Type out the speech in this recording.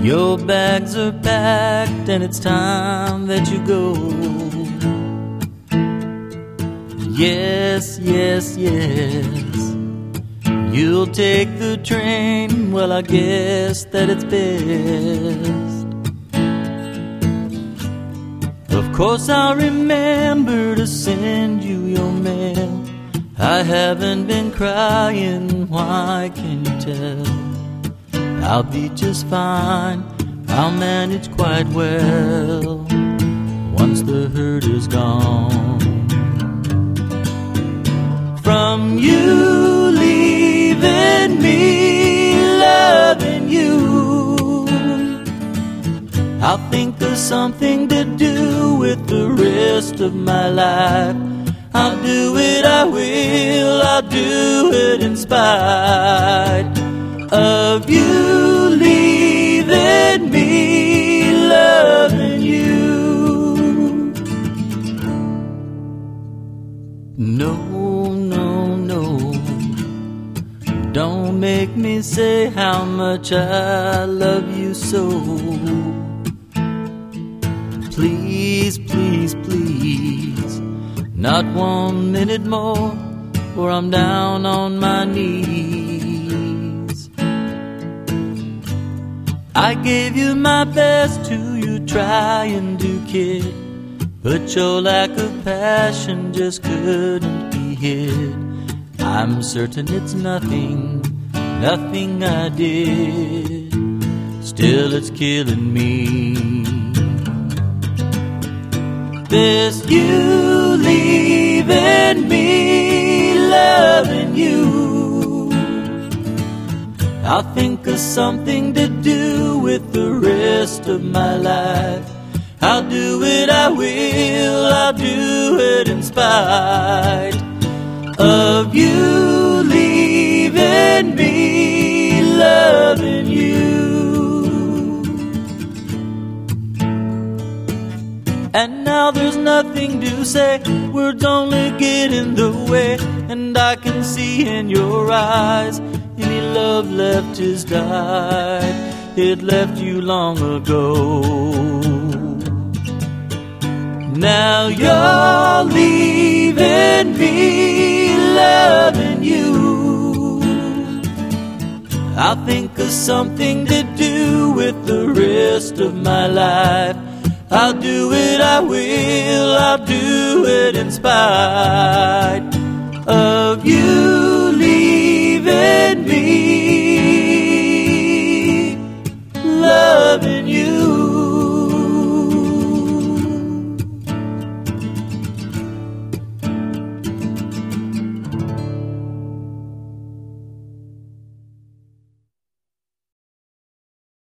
Your bags are packed and it's time that you go. Yes, yes, yes. You'll take the train, well I guess that it's best. Of course I'll remember to send you your mail. I haven't been crying, why can you tell? I'll be just fine, I'll manage quite well once the hurt is gone. From you leaving me, loving you, I'll think of something to do with the rest of my life. I'll do it, I will, I'll do it in spite of you leaving me, loving you. No, no, no, don't make me say how much I love you so. Please, please, please, not 1 minute more, or I'm down on my knees. I gave you my best to you, trying to kid, but your lack of passion just couldn't be hid. I'm certain it's nothing, nothing I did, still it's killing me. This you leaving me, loving you, I'll think of something to do with the rest of my life. I'll do it, I will, I'll do it in spite of you leaving me, loving you. And now there's nothing to say, words only get in the way, and I can see in your eyes any love left is died. It left you long ago. Now you're leaving me, loving you. I'll think of something to do with the rest of my life. I'll do it, I will, I'll do it in spite of you leaving me, loving you.